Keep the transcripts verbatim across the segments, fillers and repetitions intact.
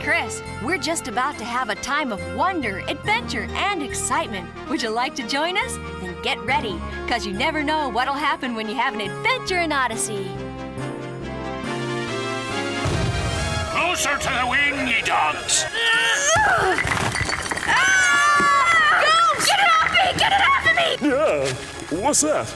Chris. We're just about to have a time of wonder, adventure, and excitement. Would you like to join us? Then get ready, because you never know what'll happen when you have an adventure in Odyssey. Closer to the wing, ye dogs! Ah! Go! Get it off me! Get it off of me! Yeah, what's that?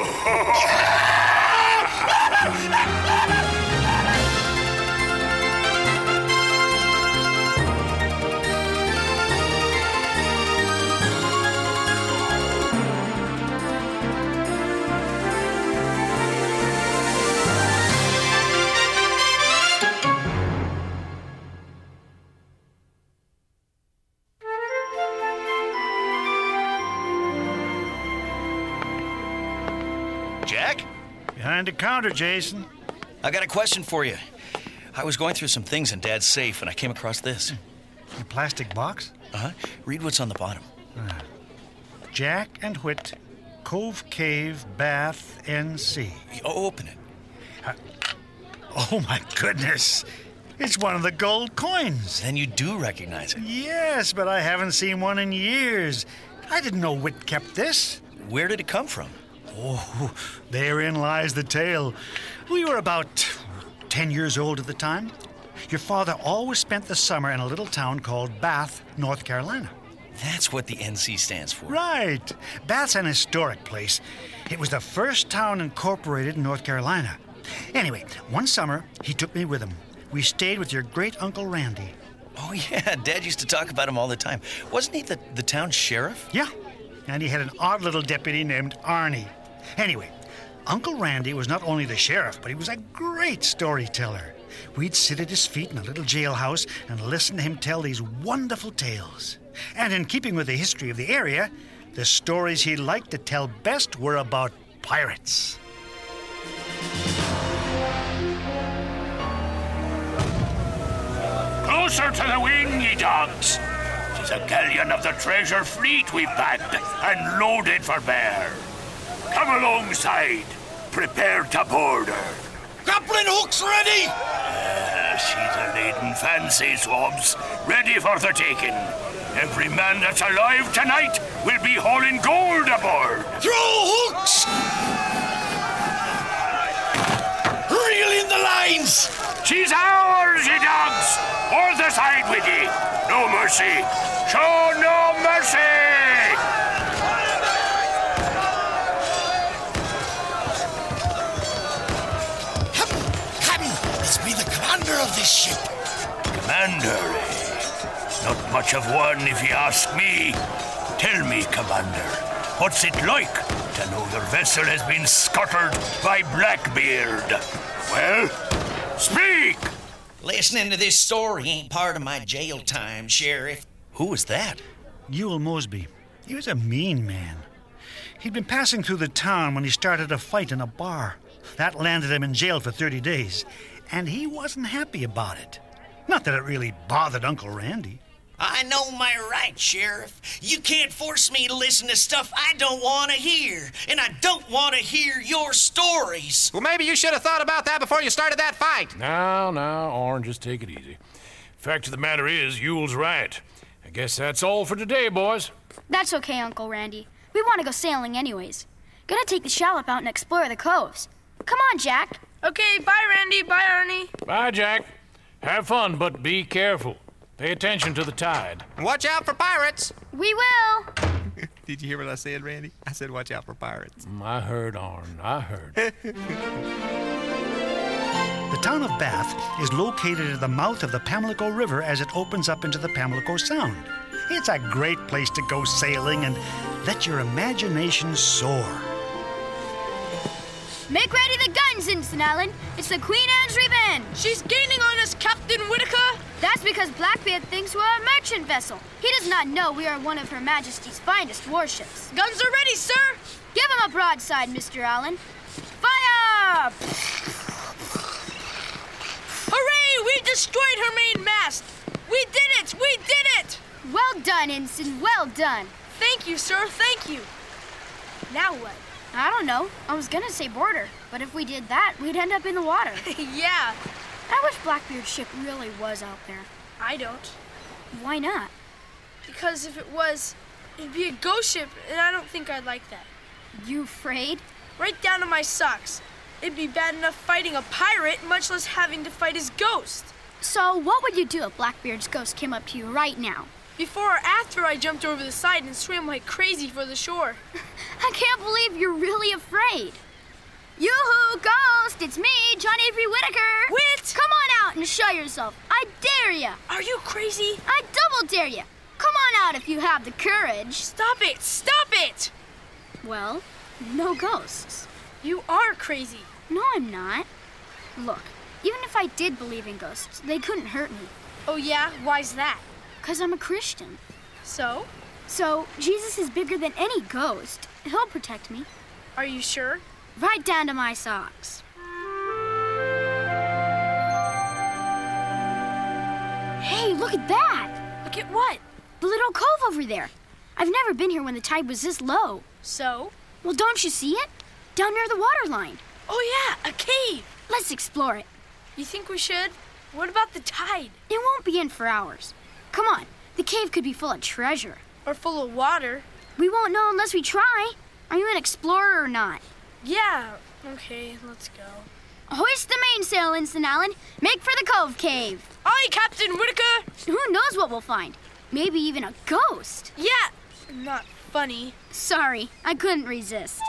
Jack? Behind the counter, Jason. I got a question for you. I was going through some things in Dad's safe, and I came across this. A plastic box? Uh-huh. Read what's on the bottom. Uh, Jack and Whit, Cove Cave, Bath, N C. Oh, open it. Uh, oh, my goodness. It's one of the gold coins. Then you do recognize it. Yes, but I haven't seen one in years. I didn't know Whit kept this. Where did it come from? Oh, therein lies the tale. We were about ten years old at the time. Your father always spent the summer in a little town called Bath, North Carolina. That's what the N C stands for. Right. Bath's an historic place. It was the first town incorporated in North Carolina. Anyway, one summer, he took me with him. We stayed with your great-uncle Randy. Oh, yeah. Dad used to talk about him all the time. Wasn't he the, the town sheriff? Yeah. And he had an odd little deputy named Arnie. Anyway, Uncle Randy was not only the sheriff, but he was a great storyteller. We'd sit at his feet in a little jailhouse and listen to him tell these wonderful tales. And in keeping with the history of the area, the stories he liked to tell best were about pirates. Closer to the wing, ye dogs! 'Tis a galleon of the treasure fleet we've bagged and loaded for bear. Come alongside. Prepare to board her. Grappling hooks ready! Uh, she's a laden fancy, swabs. Ready for the taking. Every man that's alive tonight will be hauling gold aboard. Throw hooks! Reel in the lines! She's ours, ye dogs! Hold the side with ye. No mercy. Show no mercy! Of this ship. Commander, eh? Not much of one, if you ask me. Tell me, Commander, what's it like to know their vessel has been scuttled by Blackbeard? Well, speak! Listening to this story ain't part of my jail time, Sheriff. Who was that? Ewell Mosby. He was a mean man. He'd been passing through the town when he started a fight in a bar. That landed him in jail for thirty days. And he wasn't happy about it. Not that it really bothered Uncle Randy. I know my rights, Sheriff. You can't force me to listen to stuff I don't want to hear. And I don't want to hear your stories. Well, maybe you should have thought about that before you started that fight. Now, now, Orange, just take it easy. Fact of the matter is, Ewell's right. I guess that's all for today, boys. That's okay, Uncle Randy. We want to go sailing anyways. Gonna take the shallop out and explore the coves. Come on, Jack. Okay, bye, Randy. Bye, Arnie. Bye, Jack. Have fun, but be careful. Pay attention to the tide. Watch out for pirates. We will. Did you hear what I said, Randy? I said watch out for pirates. Mm, I heard, Arn. I heard. The town of Bath is located at the mouth of the Pamlico River as it opens up into the Pamlico Sound. It's a great place to go sailing and let your imagination soar. Make ready the guns, Ensign Allen. It's the Queen Anne's Revenge. She's gaining on us, Captain Whitaker. That's because Blackbeard thinks we're a merchant vessel. He does not know we are one of Her Majesty's finest warships. Guns are ready, sir. Give him a broadside, Mister Allen. Fire! Hooray! We destroyed her main mast. We did it! We did it! Well done, Ensign. Well done. Thank you, sir. Thank you. Now what? I don't know. I was gonna say border, but if we did that, we'd end up in the water. Yeah. I wish Blackbeard's ship really was out there. I don't. Why not? Because if it was, it'd be a ghost ship, and I don't think I'd like that. You afraid? Right down to my socks. It'd be bad enough fighting a pirate, much less having to fight his ghost. So what would you do if Blackbeard's ghost came up to you right now? Before or after I jumped over the side and swam like crazy for the shore. I can't believe you're really afraid. Yoo-hoo, ghost! It's me, John Avery Whitaker! Whit! Come on out and show yourself. I dare ya! Are you crazy? I double dare ya! Come on out if you have the courage. Stop it! Stop it! Well, no ghosts. You are crazy. No, I'm not. Look, even if I did believe in ghosts, they couldn't hurt me. Oh yeah? Why's that? 'Cause I'm a Christian. So? So, Jesus is bigger than any ghost. He'll protect me. Are you sure? Right down to my socks. Hey, look at that! Look at what? The little cove over there. I've never been here when the tide was this low. So? Well, don't you see it? Down near the water line. Oh yeah, a cave! Let's explore it. You think we should? What about the tide? It won't be in for hours. Come on, the cave could be full of treasure. Or full of water. We won't know unless we try. Are you an explorer or not? Yeah, okay, let's go. Hoist the mainsail, Ensign Allen. Make for the cove cave. Aye, Captain Whitaker! Who knows what we'll find? Maybe even a ghost. Yeah, not funny. Sorry, I couldn't resist.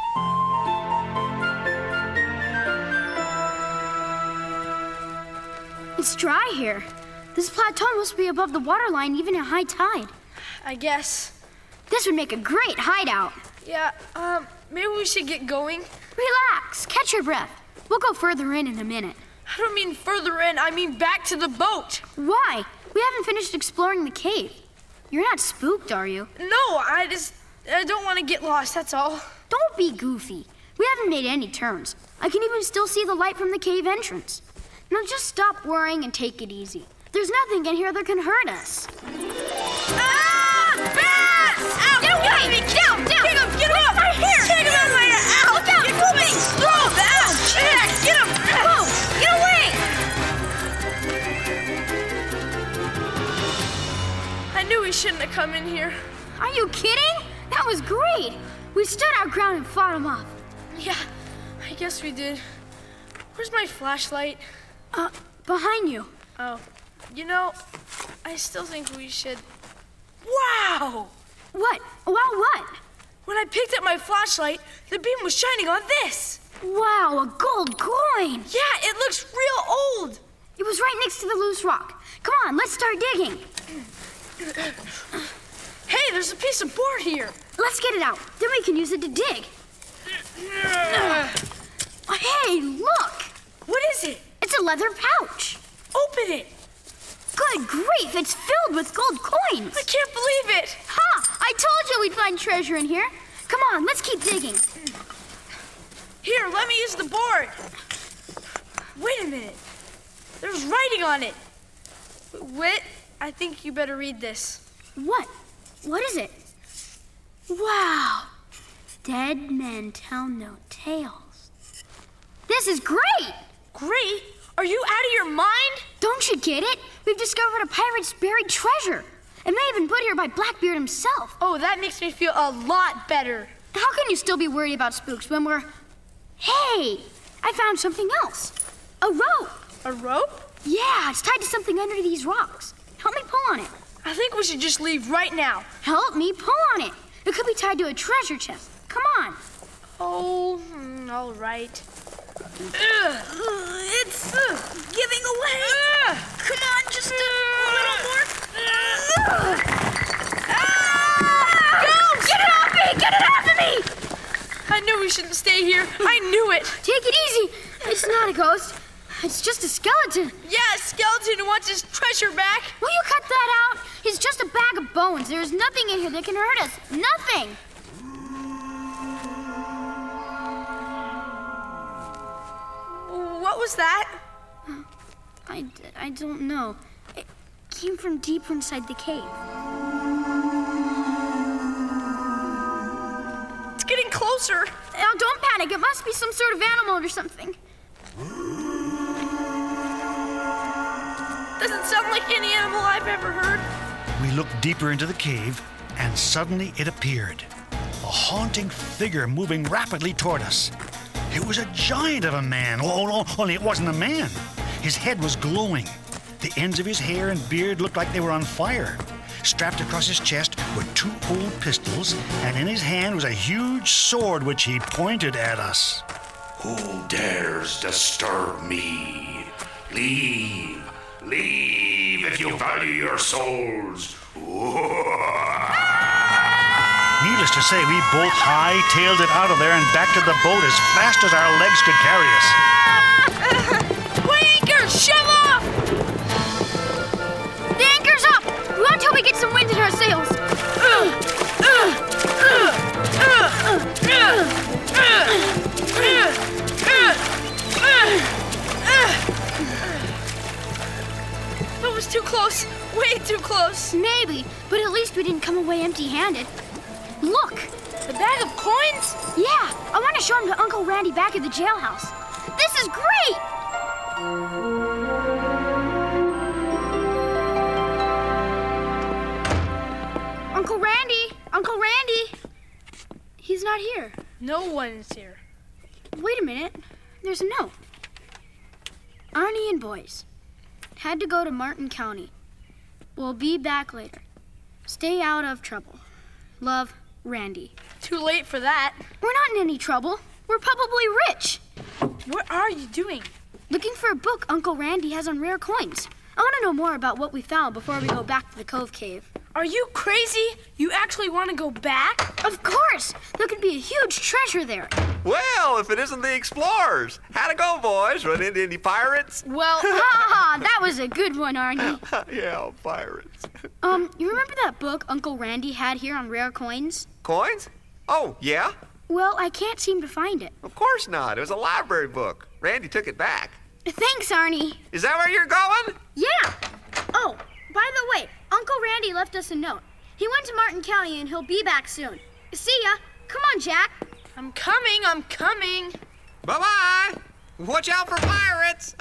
It's dry here. This plateau must be above the waterline even at high tide. I guess. This would make a great hideout. Yeah, um, maybe we should get going. Relax, catch your breath. We'll go further in in a minute. I don't mean further in, I mean back to the boat. Why? We haven't finished exploring the cave. You're not spooked, are you? No, I just, I don't want to get lost, that's all. Don't be goofy. We haven't made any turns. I can even still see the light from the cave entrance. Now just stop worrying and take it easy. There's nothing in here that can hurt us. Ah! Bats! Ow! Get away! Get down! Down! Get him! Get him off my hair! Take him out of my hair! Ow! Look out! Get moving! Throw him! Ow! Yeah, get him! Whoa! Get away! I knew we shouldn't have come in here. Are you kidding? That was great. We stood our ground and fought him off. Yeah, I guess we did. Where's my flashlight? Uh, behind you. Oh, you know, I still think we should... Wow! What? Wow, what? When I picked up my flashlight, the beam was shining on this. Wow, a gold coin. Yeah, it looks real old. It was right next to the loose rock. Come on, let's start digging. Hey, there's a piece of board here. Let's get it out. Then we can use it to dig. Hey, look! What is it? It's a leather pouch. Open it. Good grief, it's filled with gold coins. I can't believe it. Ha! I told you we'd find treasure in here. Come on, let's keep digging. Here, let me use the board. Wait a minute. There's writing on it. Whit, I think you better read this. What? What is it? Wow. Dead men tell no tales. This is great! Great? Are you out of your mind? Don't you get it? We've discovered a pirate's buried treasure. It may have been put here by Blackbeard himself. Oh, that makes me feel a lot better. How can you still be worried about spooks when we're... Hey, I found something else. A rope. A rope? Yeah, it's tied to something under these rocks. Help me pull on it. I think we should just leave right now. Help me pull on it. It could be tied to a treasure chest. Come on. Oh, hmm, all right. Ugh. It's uh, giving away. Ugh. Come on, just a little more. Ugh. Ah! Go! Get it off me! Get it off of me! I knew we shouldn't stay here. I knew it. Take it easy. It's not a ghost. It's just a skeleton. Yeah, a skeleton who wants his treasure back. Will you cut that out? He's just a bag of bones. There's nothing in here that can hurt us. Nothing. What was that? I, I don't know. It came from deeper inside the cave. It's getting closer. Now, don't panic. It must be some sort of animal or something. Doesn't sound like any animal I've ever heard. We looked deeper into the cave, and suddenly it appeared. A haunting figure moving rapidly toward us. It was a giant of a man. Oh, no, only it wasn't a man. His head was glowing. The ends of his hair and beard looked like they were on fire. Strapped across his chest were two old pistols, and in his hand was a huge sword which he pointed at us. Who dares disturb me? Leave, leave if you value your souls. Needless to say, we both high-tailed it out of there and back to the boat as fast as our legs could carry us. Weigh anchor! Shove off! The anchor's up! We wait until we get some wind in our sails. That was too close. Way too close. Maybe, but at least we didn't come away empty-handed. Look! The bag of coins? Yeah, I want to show them to Uncle Randy back at the jailhouse. This is great! Uncle Randy! Uncle Randy! He's not here. No one is here. Wait a minute. There's a note. Arnie and boys. Had to go to Martin County. We'll be back later. Stay out of trouble. Love, Randy. Too late for that. We're not in any trouble. We're probably rich. What are you doing? Looking for a book Uncle Randy has on rare coins. I want to know more about what we found before we go back to the Cove Cave. Are you crazy? You actually want to go back? Of course! There could be a huge treasure there. Well, if it isn't the explorers. How'd it go, boys? Run into any pirates? Well, ha ha, that was a good one, Arnie. Yeah, pirates. Um, you remember that book Uncle Randy had here on rare coins? Coins? Oh, yeah? Well, I can't seem to find it. Of course not. It was a library book. Randy took it back. Thanks, Arnie. Is that where you're going? Yeah. Oh, by the way, Uncle Randy left us a note. He went to Martin County and he'll be back soon. See ya. Come on, Jack. I'm coming, I'm coming. Bye-bye. Watch out for pirates.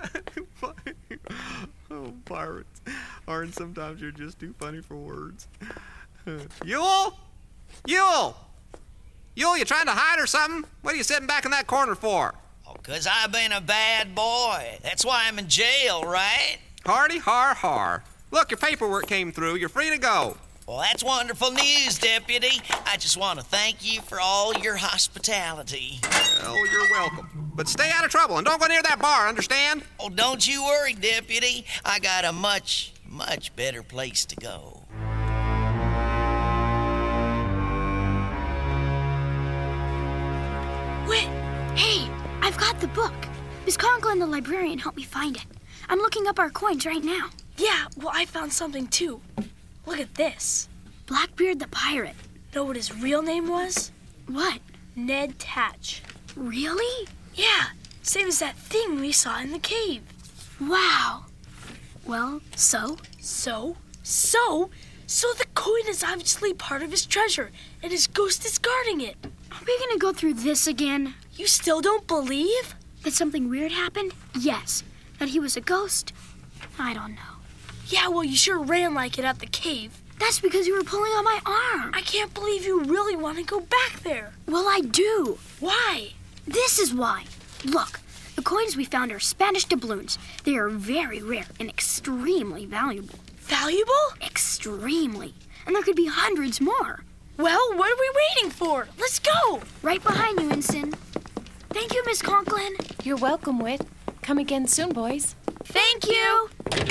Oh, pirates. Aren't sometimes you're just too funny for words. Yule? Yule! Yule, you trying to hide or something? What are you sitting back in that corner for? Oh, 'cause I've been a bad boy. That's why I'm in jail, right? Hardy har har. Look, your paperwork came through. You're free to go. Well, that's wonderful news, Deputy. I just want to thank you for all your hospitality. Well, you're welcome. But stay out of trouble and don't go near that bar, understand? Oh, don't you worry, Deputy. I got a much, much better place to go. Wait. Hey, I've got the book. Miss Conklin, the librarian, helped me find it. I'm looking up our coins right now. Yeah, well, I found something too. Look at this. Blackbeard the pirate. Know what his real name was? What? Ned Tatch. Really? Yeah, same as that thing we saw in the cave. Wow. Well, so? So? So? So the coin is obviously part of his treasure, and his ghost is guarding it. Are we gonna go through this again? You still don't believe? That something weird happened? Yes. That he was a ghost? I don't know. Yeah, well, you sure ran like it at the cave. That's because you were pulling on my arm. I can't believe you really want to go back there. Well, I do. Why? This is why. Look, the coins we found are Spanish doubloons. They are very rare and extremely valuable. Valuable? Extremely. And there could be hundreds more. Well, what are we waiting for? Let's go. Right behind you, Ensign. Thank you, Miss Conklin. You're welcome, Whit. Come again soon, boys. Thank you.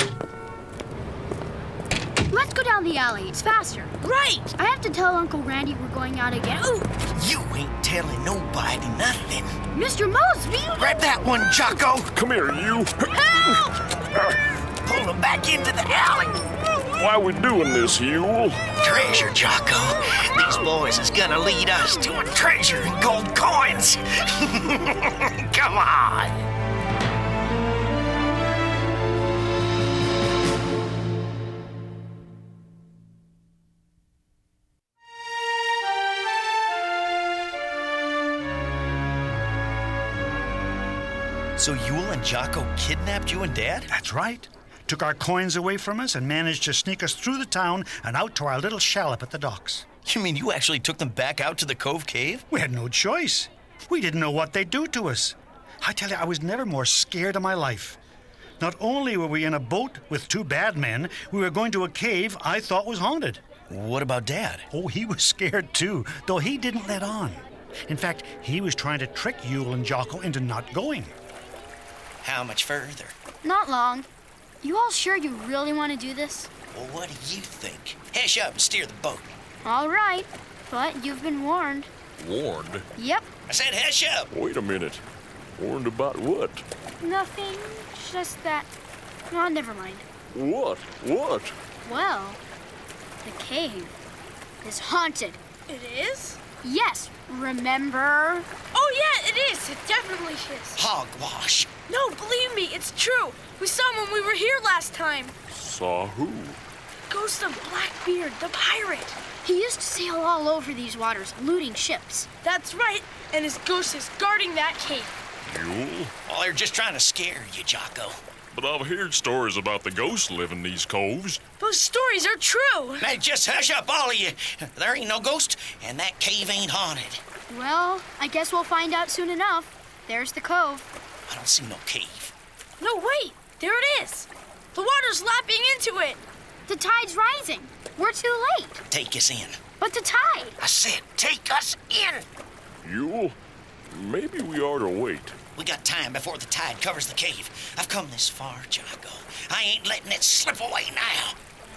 Let's go down the alley. It's faster. Right. I have to tell Uncle Randy we're going out again. Ooh. You ain't telling nobody nothing. Mister Mosby! Grab that one, Jocko. Come here, you. Help! Pull him back into the alley. Why are we doing this, Yule? Treasure, Jocko. These boys is gonna lead us to a treasure in gold coins. Come on. So Yule and Jocko kidnapped you and Dad? That's right. took our coins away from us, and managed to sneak us through the town and out to our little shallop at the docks. You mean you actually took them back out to the Cove Cave? We had no choice. We didn't know what they'd do to us. I tell you, I was never more scared in my life. Not only were we in a boat with two bad men, we were going to a cave I thought was haunted. What about Dad? Oh, he was scared too, though he didn't let on. In fact, he was trying to trick Yule and Jocko into not going. How much further? Not long. You all sure you really want to do this? Well, what do you think? Hesh up and steer the boat. All right, but you've been warned. Warned? Yep. I said hesh up. Wait a minute. Warned about what? Nothing, just that... Oh, never mind. What? What? Well, the cave is haunted. It is? Yes, remember? Oh, yeah, it is. It definitely is. Hogwash. No, believe me, it's true. We saw him when we were here last time. Saw who? Ghost of Blackbeard, the pirate. He used to sail all over these waters, looting ships. That's right, and his ghost is guarding that cave. Yule? Well, they're just trying to scare you, Jocko. But I've heard stories about the ghosts living these coves. Those stories are true. Now, just hush up, all of you. There ain't no ghost, and that cave ain't haunted. Well, I guess we'll find out soon enough. There's the cove. I don't see no cave. No, wait. There it is. The water's lapping into it. The tide's rising. We're too late. Take us in. But the tide. I said, take us in. Yule, maybe we ought to wait. We got time before the tide covers the cave. I've come this far, Jocko. I ain't letting it slip away now.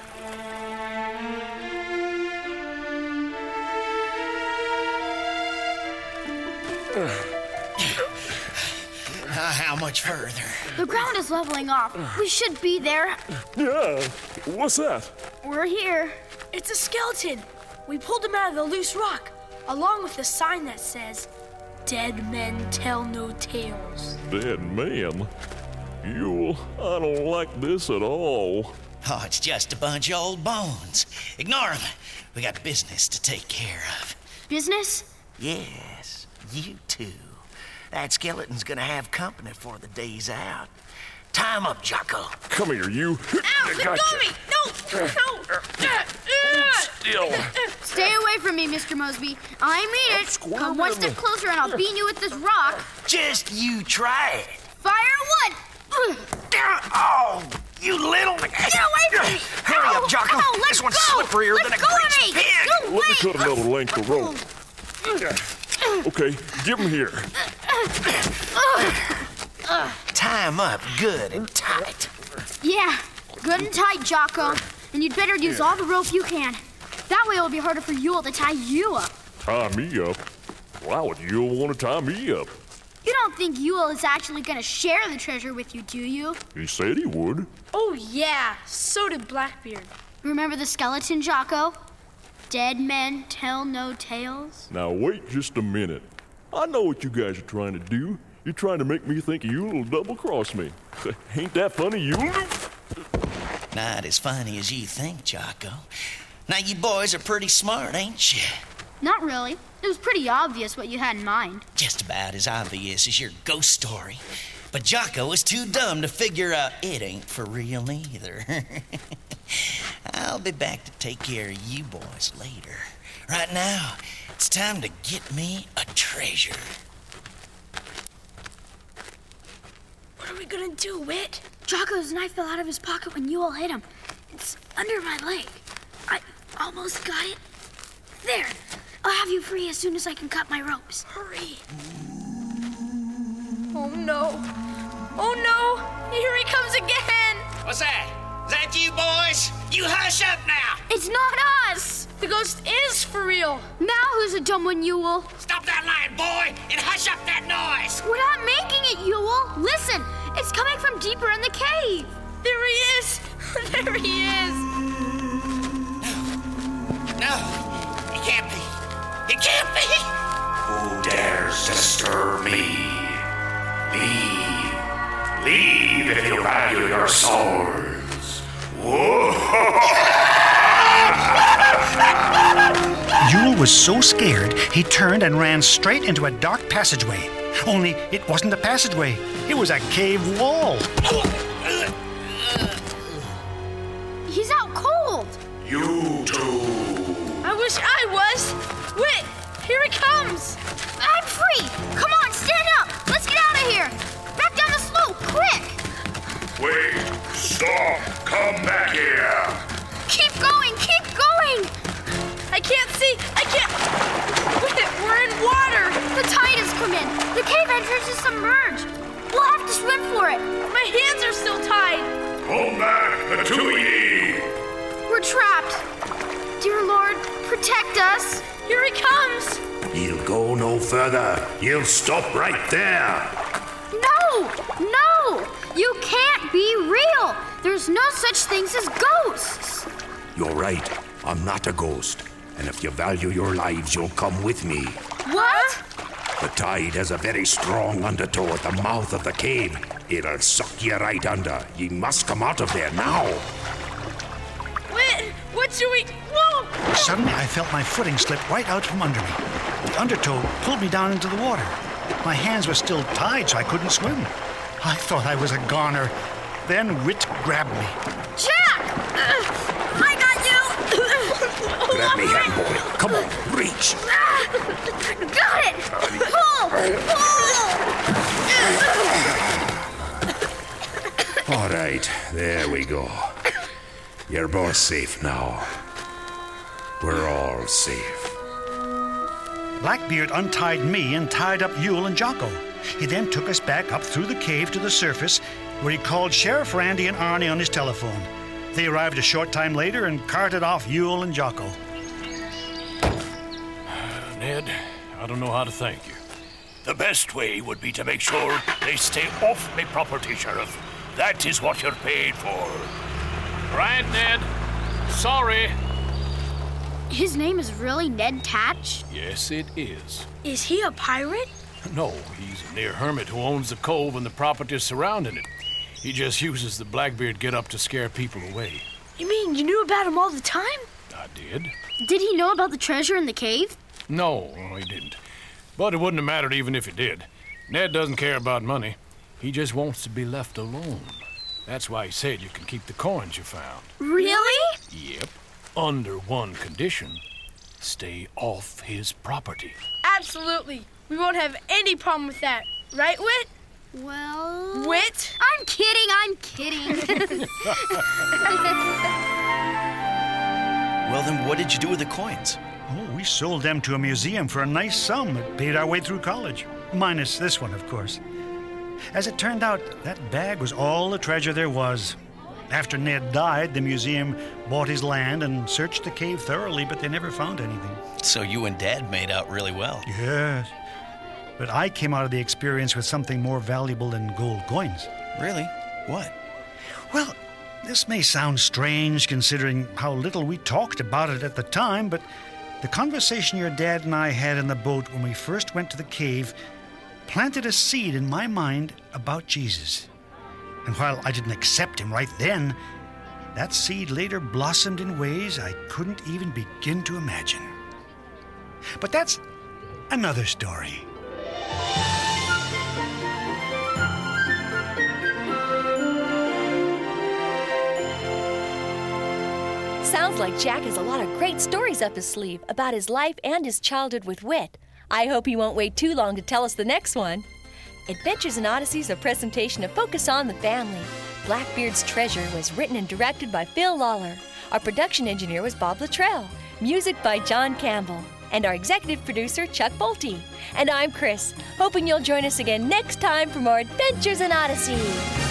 Uh, how much further? The ground is leveling off. We should be there. Yeah, what's that? We're here. It's a skeleton. We pulled him out of the loose rock, along with a sign that says, "Dead men tell no tales." Dead man? Yule, I don't like this at all. Oh, it's just a bunch of old bones. Ignore them. We got business to take care of. Business? Yes, you two. That skeleton's gonna have company for the day's out. Tie him up, Jocko. Come here, you. Ow, let Gotcha. go of me! No, no! Still. Stay away from me, Mister Mosby. I mean it. Come one step closer and I'll beat you with this rock. Just you try it. Fire one! Oh, you little... Get away from me! Hurry Ow, up, Jocko. ow, let This one's go. slipperier let than a go of greased me. pig. No, Let me wait. cut another length of rope. Okay, give him here. Tie him up good and tight. Yeah, good and tight, Jocko. And you'd better use all the rope you can. That way it'll be harder for Yule to tie you up. Tie me up? Why would Yule want to tie me up? You don't think Yule is actually going to share the treasure with you, do you? He said he would. Oh, yeah. So did Blackbeard. Remember the skeleton, Jocko? Dead men tell no tales. Now wait just a minute. I know what you guys are trying to do. You're trying to make me think Yule will double-cross me. Ain't that funny, Yule? Not as funny as you think, Jocko. Now, you boys are pretty smart, ain't you? Not really. It was pretty obvious what you had in mind. Just about as obvious as your ghost story. But Jocko is too dumb to figure out it ain't for real either. I'll be back to take care of you boys later. Right now, it's time to get me a treasure. What are we gonna do, Whit? Jocko's knife fell out of his pocket when you all hit him. It's under my leg. I almost got it. There. I'll have you free as soon as I can cut my ropes. Hurry. Oh, no. Oh, no. Here he comes again. What's that? Is that you boys? You hush up now. It's not us. The ghost is for real. Now who's a dumb one, Yule? Stop that lying, boy, and hush up that noise. We're not making it, Yule. Listen, it's coming from deeper in the cave. There he is. There he is. No, it can't be. It can't be. Who dares disturb me? Leave. Leave if you value your souls. Yule was so scared, he turned and ran straight into a dark passageway. Only it wasn't a passageway, it was a cave wall. for it. My hands are still tied. Hold back, the two of ye! We're trapped. Dear Lord, protect us. Here he comes. He'll go no further. He'll stop right there. No! No! You can't be real! There's no such things as ghosts! You're right. I'm not a ghost. And if you value your lives, you'll come with me. What? The tide has a very strong undertow at the mouth of the cave. It'll suck you right under. You must come out of there now. Wait, what should we... Whoa! Suddenly, I felt my footing slip right out from under me. The undertow pulled me down into the water. My hands were still tied, so I couldn't swim. I thought I was a goner. Then Whit grabbed me. Jack! Uh, I got you! Grab me hand, boy. Come on, reach. Got it! Pull! Pull! All right, there we go. You're both safe now. We're all safe. Blackbeard untied me and tied up Yule and Jocko. He then took us back up through the cave to the surface, where he called Sheriff Randy and Arnie on his telephone. They arrived a short time later and carted off Yule and Jocko. Ned, I don't know how to thank you. The best way would be to make sure they stay off my property, Sheriff. That is what you're paid for. Right, Ned. Sorry. His name is really Ned Tatch? Yes, it is. Is he a pirate? No, he's a near hermit who owns the cove and the property surrounding it. He just uses the Blackbeard get-up to scare people away. You mean you knew about him all the time? I did. Did he know about the treasure in the cave? No, he didn't. But it wouldn't have mattered even if he did. Ned doesn't care about money. He just wants to be left alone. That's why he said you can keep the coins you found. Really? Yep. Under one condition. Stay off his property. Absolutely. We won't have any problem with that. Right, Whit? Well... Whit? I'm kidding, I'm kidding. Well, then what did you do with the coins? Oh, we sold them to a museum for a nice sum that paid our way through college. Minus this one, of course. As it turned out, that bag was all the treasure there was. After Ned died, the museum bought his land and searched the cave thoroughly, but they never found anything. So you and Dad made out really well. Yes. But I came out of the experience with something more valuable than gold coins. Really? What? Well, this may sound strange considering how little we talked about it at the time, but the conversation your dad and I had in the boat when we first went to the cave planted a seed in my mind about Jesus. And while I didn't accept him right then, that seed later blossomed in ways I couldn't even begin to imagine. But that's another story. Sounds like Jack has a lot of great stories up his sleeve about his life and his childhood with Whit. I hope he won't wait too long to tell us the next one. Adventures in Odyssey is a presentation of Focus on the Family. Blackbeard's Treasure was written and directed by Phil Lawler. Our production engineer was Bob Luttrell. Music by John Campbell. And our executive producer, Chuck Bolte. And I'm Chris, hoping you'll join us again next time for more Adventures in Odyssey.